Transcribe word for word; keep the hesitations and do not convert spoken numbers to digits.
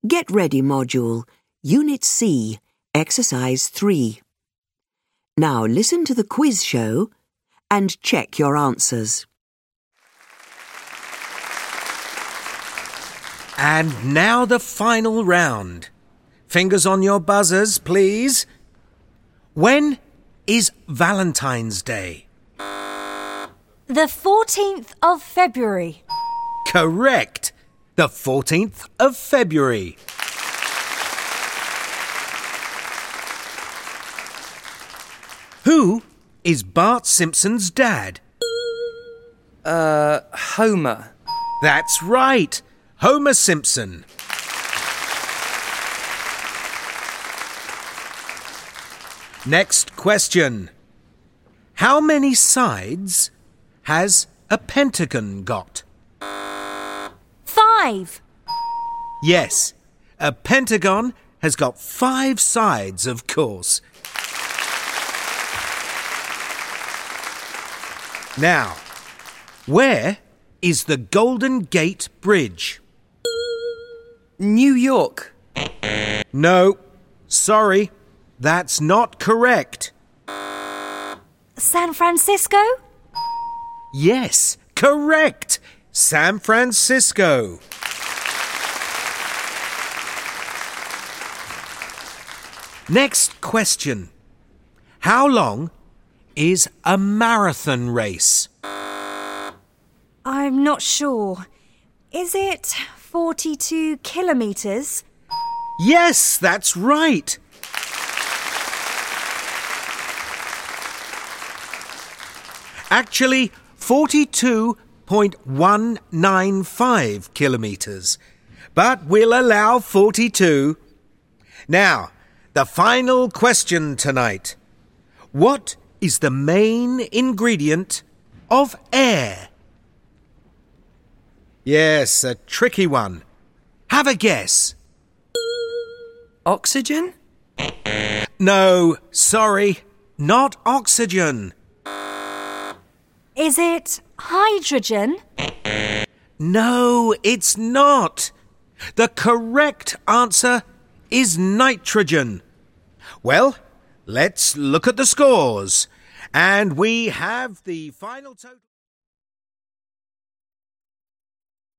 Get Ready Module, Unit C, Exercise three. Now listen to the quiz show and check your answers. And now the final round. Fingers on your buzzers, please. When is Valentine's Day? The fourteenth of February. Correct. The fourteenth of February. Who is Bart Simpson's dad? Uh, Homer. That's right. Homer Simpson. Next question. How many sides has a pentagon got? Five. Yes, a pentagon has got five sides, of course. Now, where is the Golden Gate Bridge? New York. No, sorry, that's not correct. San Francisco? Yes, correct. San Francisco. Next question. How long is a marathon race? I'm not sure. Is it forty-two kilometres? Yes, that's right. Actually, forty-two point one nine five kilometres. But we'll allow forty-two. Now, the final question tonight. What is the main ingredient of air? Yes, a tricky one. Have a guess. Oxygen? No, sorry, not oxygen. Is it hydrogen? No, it's not. The correct answer is nitrogen. Well, let's look at the scores. And we have the final total.